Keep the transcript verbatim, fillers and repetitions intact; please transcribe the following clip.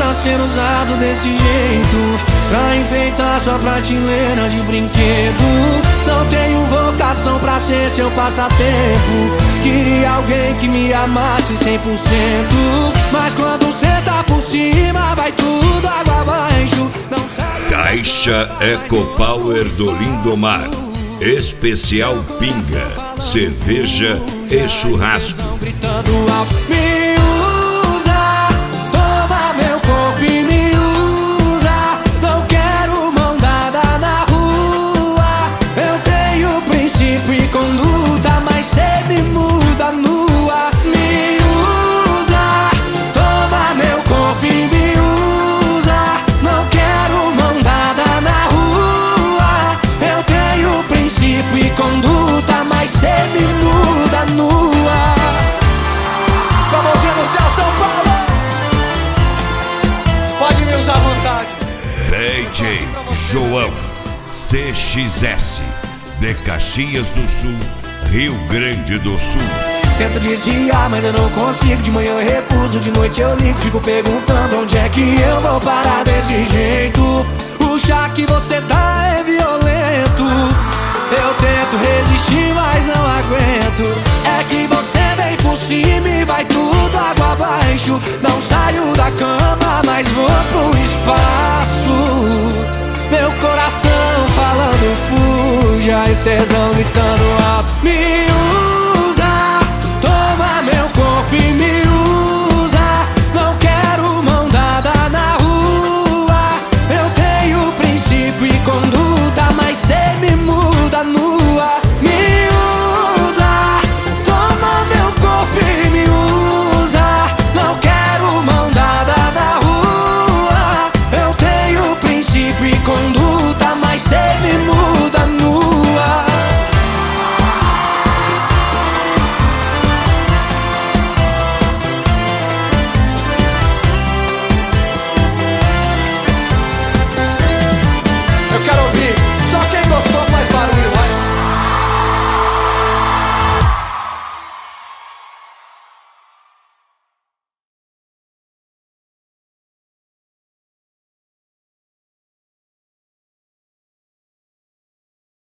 pra ser usado desse jeito, pra enfeitar sua prateleira de brinquedo. Não tenho vocação pra ser seu passatempo. Queria alguém que me amasse cem por cento, mas quando cê tá por cima vai tudo água abaixo. Não sai. Caixa Ecopower do Lindomar, especial pinga, cerveja e churrasco. Gritando alto, me usa, toma meu corpo e me usa. Não quero mão dada na rua. Eu tenho princípio e conduta, mas cê me muda nua. Me usa, toma meu corpo e me usa. Não quero mão dada na rua. Eu tenho princípio e conduta, mas cê me muda nua. Com a mãozinha no céu, São Paulo! Pode me usar à vontade. D J João C X S, de Caxias do Sul, Rio Grande do Sul. Tento desviar, mas eu não consigo. De manhã eu recuso, de noite eu ligo. Fico perguntando onde é que eu vou parar desse jeito. O chá que você dá é violento. Eu tento resistir, mas não aguento. É que você vem por cima e vai tudo água abaixo. Não saio da cama, mas vou pro espaço. Meu coração falando fuja e tesão gritando alto. Me